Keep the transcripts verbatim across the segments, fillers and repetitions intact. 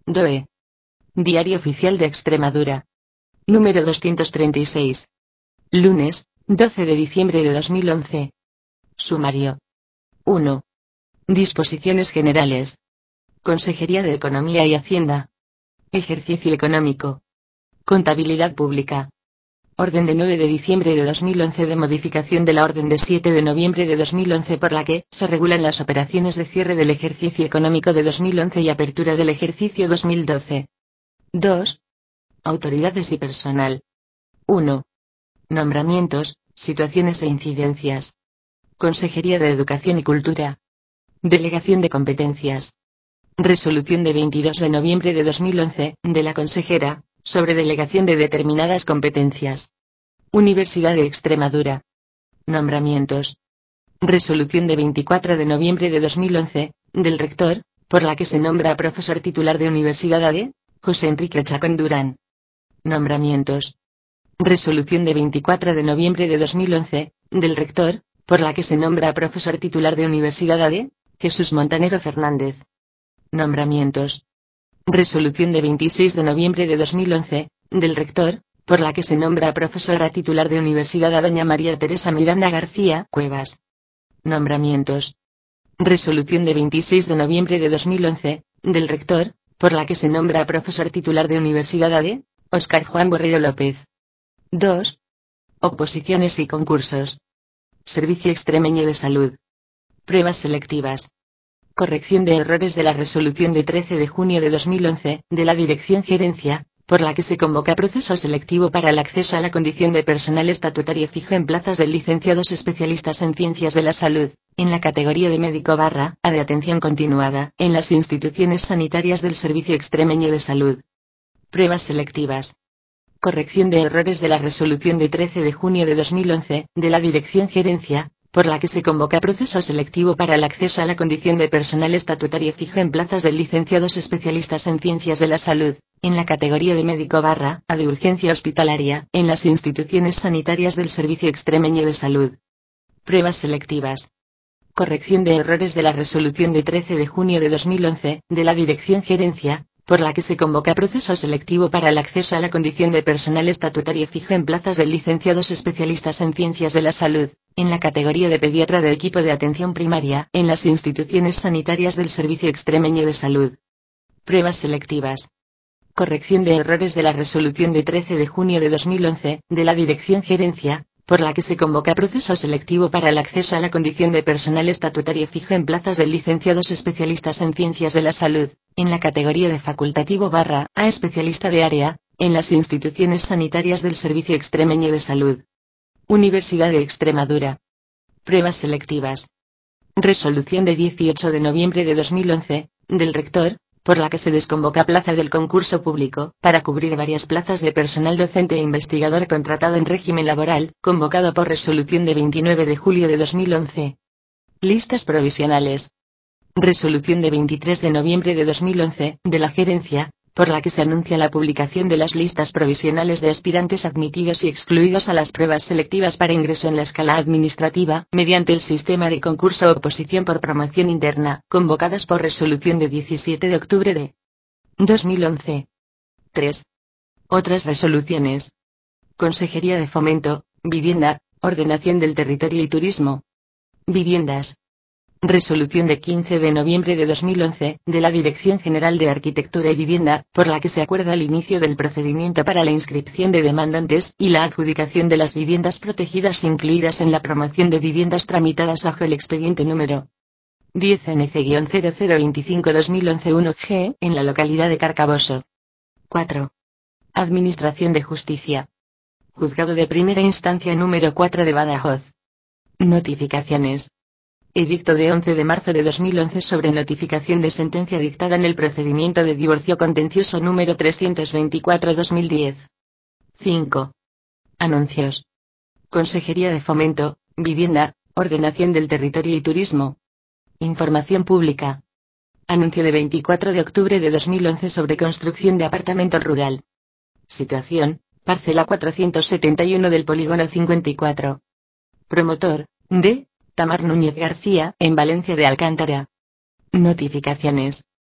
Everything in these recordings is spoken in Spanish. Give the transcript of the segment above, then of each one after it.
D O E. Diario Oficial de Extremadura. Número doscientos treinta y seis. Lunes, doce de diciembre de dos mil once. Sumario. uno. Disposiciones generales. Consejería de Economía y Hacienda. Ejercicio económico. Contabilidad pública. Orden de nueve de diciembre de dos mil once de modificación de la orden de siete de noviembre de dos mil once por la que se regulan las operaciones de cierre del ejercicio económico de dos mil once y apertura del ejercicio dos mil doce. dos. Autoridades y personal. uno. Nombramientos, situaciones e incidencias. Consejería de Educación y Cultura. Delegación de competencias. Resolución de veintidós de noviembre de dos mil once, de la consejera, sobre delegación de determinadas competencias. Universidad de Extremadura. Nombramientos. Resolución de veinticuatro de noviembre de dos mil once, del rector, por la que se nombra a profesor titular de Universidad A D, José Enrique Chacón Durán. Nombramientos. Resolución de veinticuatro de noviembre de dos mil once, del rector, por la que se nombra a profesor titular de Universidad A D, Jesús Montanero Fernández. Nombramientos. Resolución de veintiséis de noviembre de dos mil once, del rector, por la que se nombra a profesora titular de Universidad a doña María Teresa Miranda García Cuevas. Nombramientos. Resolución de veintiséis de noviembre de dos mil once, del rector, por la que se nombra a profesor titular de Universidad A D, Óscar Juan Borrero López. dos. Oposiciones y concursos. Servicio Extremeño de Salud. Pruebas selectivas. Corrección de errores de la resolución de trece de junio de dos mil once, de la Dirección Gerencia, por la que se convoca proceso selectivo para el acceso a la condición de personal estatutario fijo en plazas de licenciados especialistas en ciencias de la salud, en la categoría de médico barra A de atención continuada, en las instituciones sanitarias del Servicio Extremeño de Salud. Pruebas selectivas. Corrección de errores de la resolución de trece de junio de dos mil once, de la Dirección Gerencia, por la que se convoca proceso selectivo para el acceso a la condición de personal estatutario fijo en plazas de licenciados especialistas en ciencias de la salud, en la categoría de médico barra A de urgencia hospitalaria, en las instituciones sanitarias del Servicio Extremeño de Salud. Pruebas selectivas. Corrección de errores de la resolución de trece de junio de dos mil once, de la Dirección Gerencia, por la que se convoca proceso selectivo para el acceso a la condición de personal estatutario fijo en plazas de licenciados especialistas en ciencias de la salud, en la categoría de pediatra de equipo de atención primaria, en las instituciones sanitarias del Servicio Extremeño de Salud. Pruebas selectivas. Corrección de errores de la resolución de trece de junio de dos mil once, de la Dirección Gerencia, por la que se convoca proceso selectivo para el acceso a la condición de personal estatutario fijo en plazas de licenciados especialistas en ciencias de la salud, en la categoría de facultativo barra A especialista de área, en las instituciones sanitarias del Servicio Extremeño de Salud. Universidad de Extremadura. Pruebas selectivas. Resolución de dieciocho de noviembre de dos mil once, del rector, por la que se desconvoca plaza del concurso público, para cubrir varias plazas de personal docente e investigador contratado en régimen laboral, convocado por resolución de veintinueve de julio de dos mil once. Listas provisionales. Resolución de veintitrés de noviembre de dos mil once, de la Gerencia, por la que se anuncia la publicación de las listas provisionales de aspirantes admitidos y excluidos a las pruebas selectivas para ingreso en la escala administrativa, mediante el sistema de concurso o oposición por promoción interna, convocadas por resolución de diecisiete de octubre de dos mil once. tres. Otras resoluciones. Consejería de Fomento, Vivienda, Ordenación del Territorio y Turismo. Viviendas. Resolución de quince de noviembre de dos mil once, de la Dirección General de Arquitectura y Vivienda, por la que se acuerda el inicio del procedimiento para la inscripción de demandantes y la adjudicación de las viviendas protegidas incluidas en la promoción de viviendas tramitadas bajo el expediente número diez N C cero cero veinticinco guion dos mil once uno G, en la localidad de Carcaboso. cuatro. Administración de Justicia. Juzgado de Primera Instancia número cuatro de Badajoz. Notificaciones. Edicto de once de marzo de dos mil once sobre notificación de sentencia dictada en el procedimiento de divorcio contencioso número trescientos veinticuatro guion dos mil diez. cinco. Anuncios. Consejería de Fomento, Vivienda, Ordenación del Territorio y Turismo. Información pública. Anuncio de veinticuatro de octubre de dos mil once sobre construcción de apartamento rural. Situación, parcela cuatrocientos setenta y uno del polígono cincuenta y cuatro. Promotor, D. Tamar Núñez García, en Valencia de Alcántara. Notificaciones.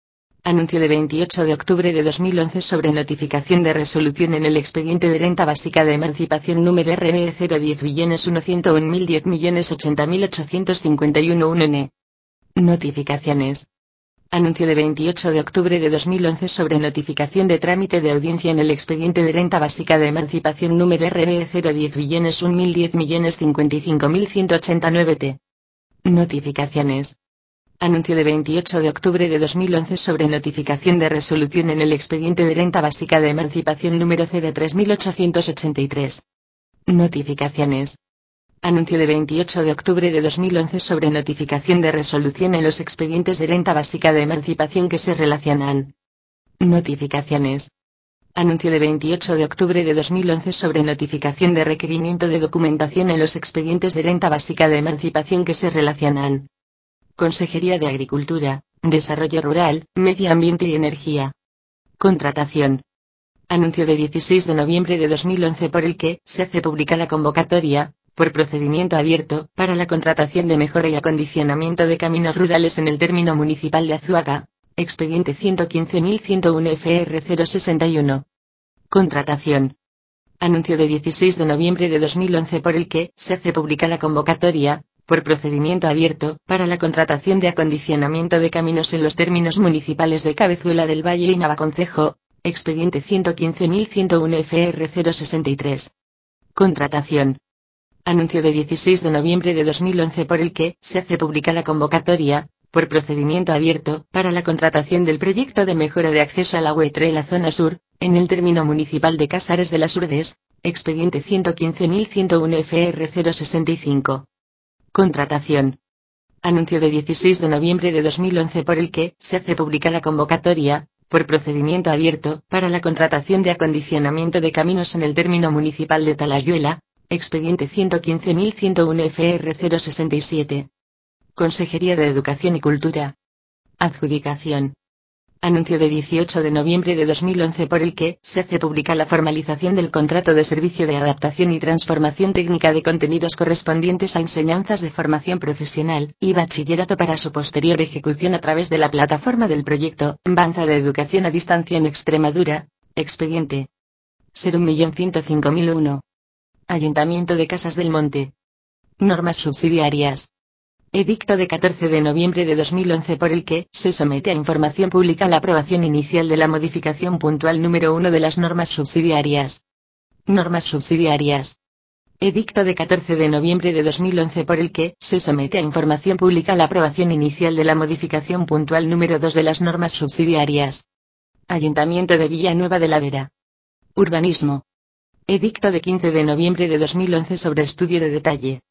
Anuncio de veintiocho de octubre de dos mil once sobre notificación de resolución en el expediente de renta básica de emancipación número R B cero diez billones ciento uno mil diez millones ochenta mil ochocientos cincuenta y uno N. Notificaciones. Anuncio de veintiocho de octubre de dos mil once sobre notificación de trámite de audiencia en el expediente de renta básica de emancipación número R B cero diez billones uno mil diez millones cincuenta y cinco mil ciento ochenta y nueve T. Notificaciones. Anuncio de veintiocho de octubre de dos mil once sobre notificación de resolución en el expediente de renta básica de emancipación número cero tres mil ochocientos ochenta y tres. Notificaciones. Anuncio de veintiocho de octubre de dos mil once sobre notificación de resolución en los expedientes de renta básica de emancipación que se relacionan. Notificaciones. Anuncio de veintiocho de octubre de dos mil once sobre notificación de requerimiento de documentación en los expedientes de renta básica de emancipación que se relacionan. Consejería de Agricultura, Desarrollo Rural, Medio Ambiente y Energía. Contratación. Anuncio de dieciséis de noviembre de dos mil once por el que se hace pública la convocatoria, por procedimiento abierto, para la contratación de mejora y acondicionamiento de caminos rurales en el término municipal de Azuaga, expediente ciento quince mil ciento uno F R cero sesenta y uno. Contratación. Anuncio de dieciséis de noviembre de dos mil once por el que se hace pública la convocatoria, por procedimiento abierto, para la contratación de acondicionamiento de caminos en los términos municipales de Cabezuela del Valle y Navaconcejo, expediente ciento quince mil ciento uno F R cero sesenta y tres. Contratación. Anuncio de dieciséis de noviembre de dos mil once por el que se hace pública la convocatoria, por procedimiento abierto, para la contratación del proyecto de mejora de acceso al agua en la zona sur, en el término municipal de Casares de las Urdes, expediente ciento quince mil ciento uno F R cero sesenta y cinco. Contratación. Anuncio de dieciséis de noviembre de dos mil once por el que se hace pública la convocatoria, por procedimiento abierto, para la contratación de acondicionamiento de caminos en el término municipal de Talayuela, expediente ciento quince mil ciento uno F R cero sesenta y siete. Consejería de Educación y Cultura. Adjudicación. Anuncio de dieciocho de noviembre de dos mil once por el que se hace pública la formalización del contrato de servicio de adaptación y transformación técnica de contenidos correspondientes a enseñanzas de formación profesional y bachillerato para su posterior ejecución a través de la plataforma del proyecto Banza de Educación a Distancia en Extremadura, expediente cero un millón ciento cinco mil uno. Ayuntamiento de Casas del Monte. Normas subsidiarias. Edicto de catorce de noviembre de dos mil once por el que se somete a información pública la aprobación inicial de la modificación puntual número uno de las normas subsidiarias. Normas subsidiarias. Edicto de catorce de noviembre de dos mil once por el que se somete a información pública la aprobación inicial de la modificación puntual número dos de las normas subsidiarias. Ayuntamiento de Villanueva de la Vera. Urbanismo. Edicto de quince de noviembre de dos mil once sobre estudio de detalle.